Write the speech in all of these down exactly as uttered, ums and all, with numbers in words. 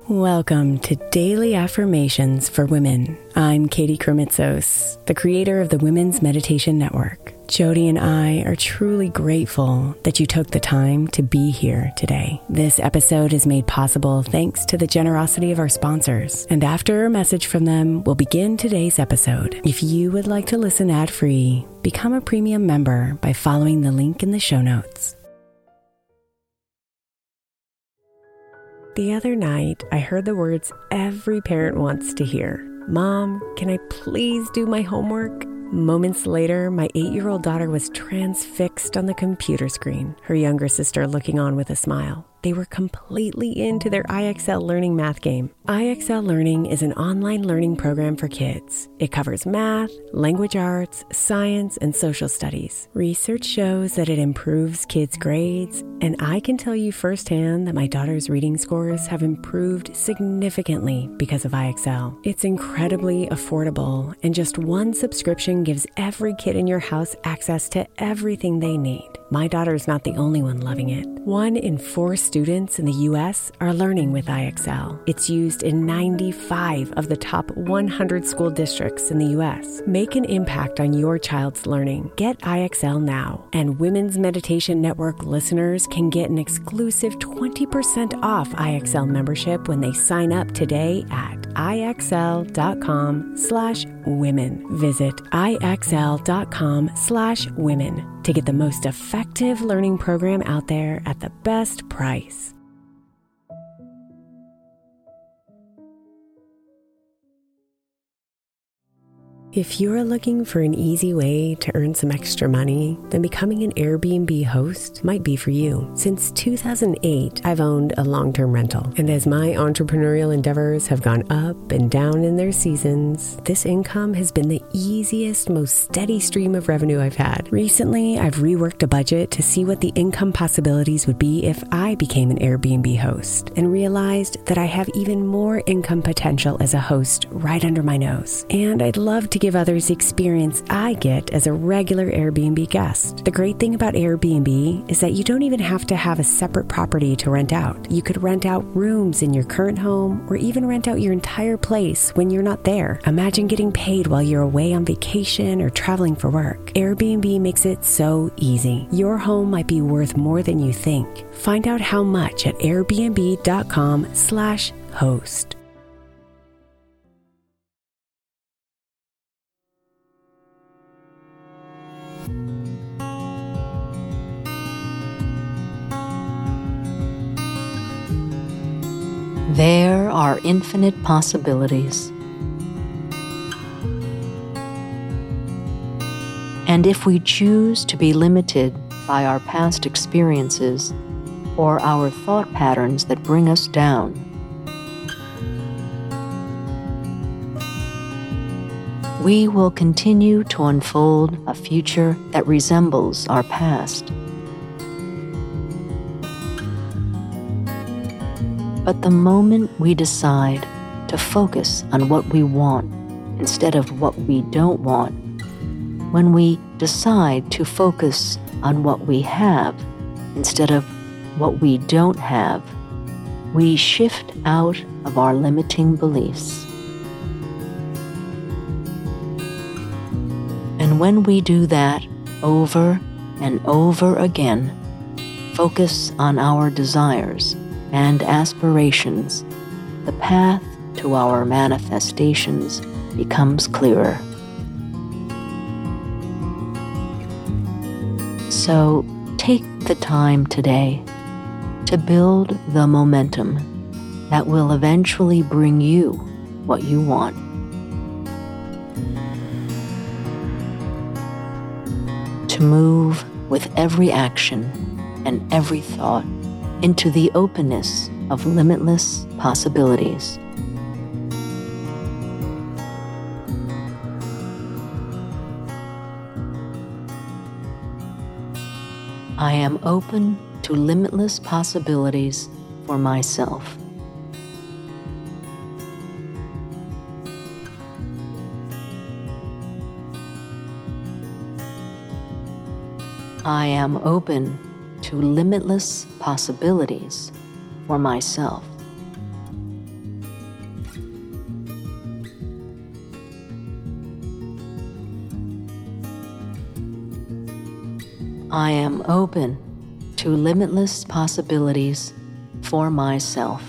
Welcome to Daily Affirmations for Women. I'm Katie Kremitzos, the creator of the Women's Meditation Network. Jody and I are truly grateful that you took the time to be here today. This episode is made possible thanks to the generosity of our sponsors. And after a message from them, we'll begin today's episode. If you would like to listen ad-free, become a premium member by following the link in the show notes. The other night, I heard the words every parent wants to hear. Mom, can I please do my homework? Moments later, my eight-year-old daughter was transfixed on the computer screen, her younger sister looking on with a smile. They were completely into their I X L Learning math game. I X L Learning is an online learning program for kids. It covers math, language arts, science, and social studies. Research shows that it improves kids' grades, and I can tell you firsthand that my daughter's reading scores have improved significantly because of I X L. It's incredibly affordable, and just one subscription gives every kid in your house access to everything they need. My daughter's not the only one loving it. One in four students in the U S are learning with I X L. It's used in ninety-five of the top one hundred school districts in the U S. Make an impact on your child's learning. Get I X L now. And Women's Meditation Network listeners can get an exclusive twenty percent off I X L membership when they sign up today at ixl.com slash women. Visit ixl.com slash women to get the most effective learning program out there at the best price. If you're looking for an easy way to earn some extra money, then becoming an Airbnb host might be for you. Since two thousand eight, I've owned a long-term rental. And as my entrepreneurial endeavors have gone up and down in their seasons, this income has been the easiest, most steady stream of revenue I've had. Recently, I've reworked a budget to see what the income possibilities would be if I became an Airbnb host, and realized that I have even more income potential as a host right under my nose. And I'd love to give others the experience I get as a regular Airbnb guest. The great thing about Airbnb is that you don't even have to have a separate property to rent out. You could rent out rooms in your current home, or even rent out your entire place when you're not there. Imagine getting paid while you're away on vacation or traveling for work. Airbnb makes it so easy. Your home might be worth more than you think. Find out how much at airbnb.com slash host. There are infinite possibilities. And if we choose to be limited by our past experiences or our thought patterns that bring us down, we will continue to unfold a future that resembles our past. But the moment we decide to focus on what we want instead of what we don't want, when we decide to focus on what we have instead of what we don't have, we shift out of our limiting beliefs. And when we do that over and over again, focus on our desires and aspirations, the path to our manifestations becomes clearer. So take the time today to build the momentum that will eventually bring you what you want. To move with every action and every thought into the openness of limitless possibilities. I am open to limitless possibilities for myself. I am open to limitless possibilities for myself. I am open to limitless possibilities for myself.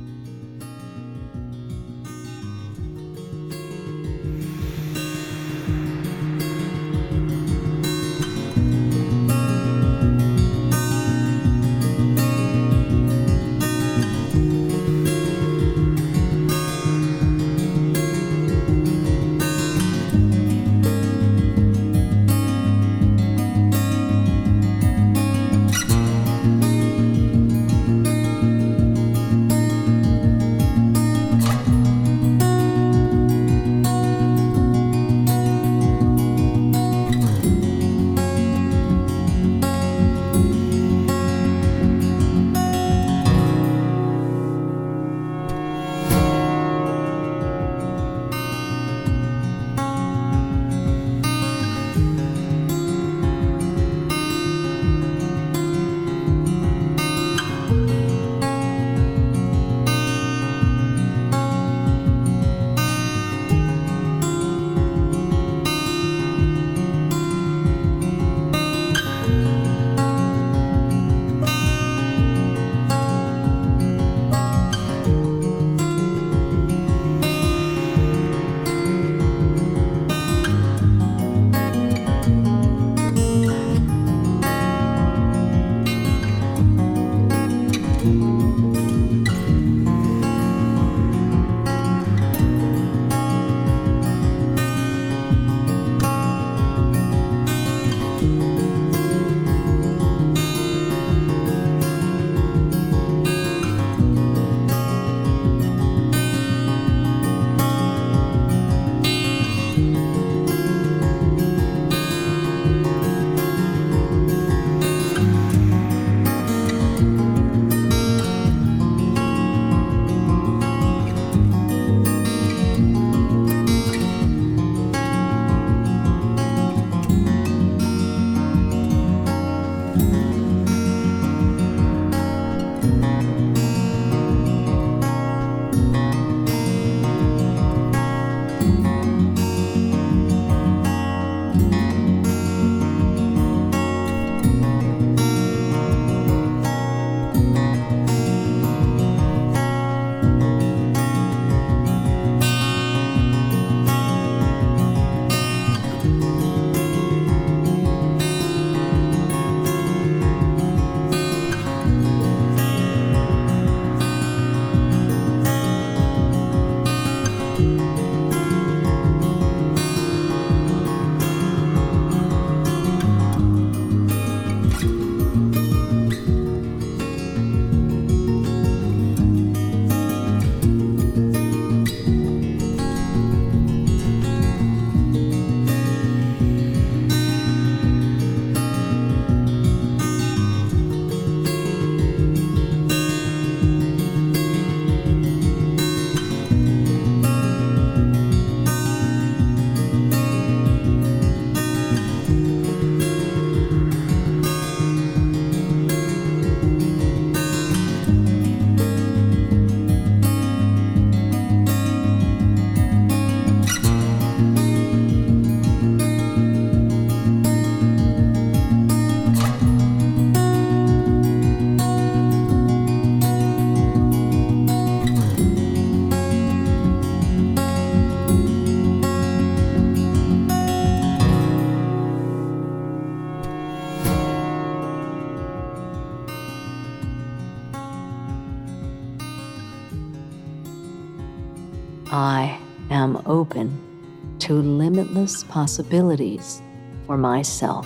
I am open to limitless possibilities for myself.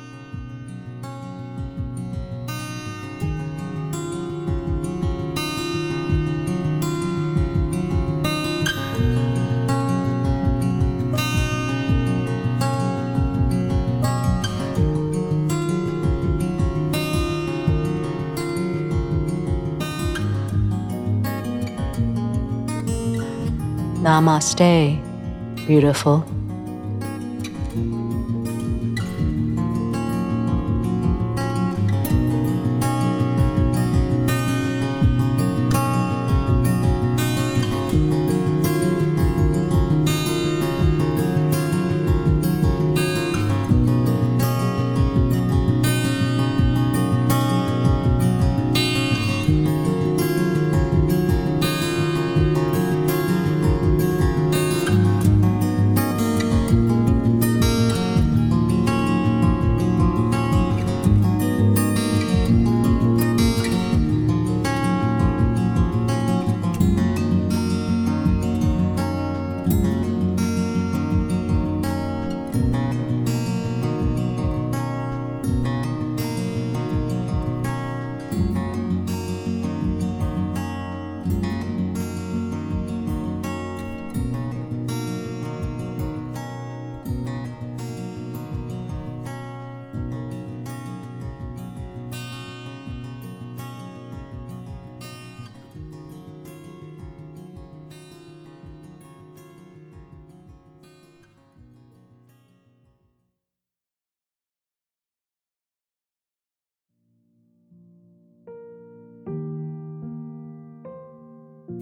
Namaste, beautiful.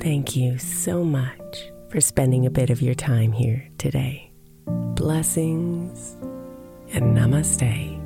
Thank you so much for spending a bit of your time here today. Blessings and namaste.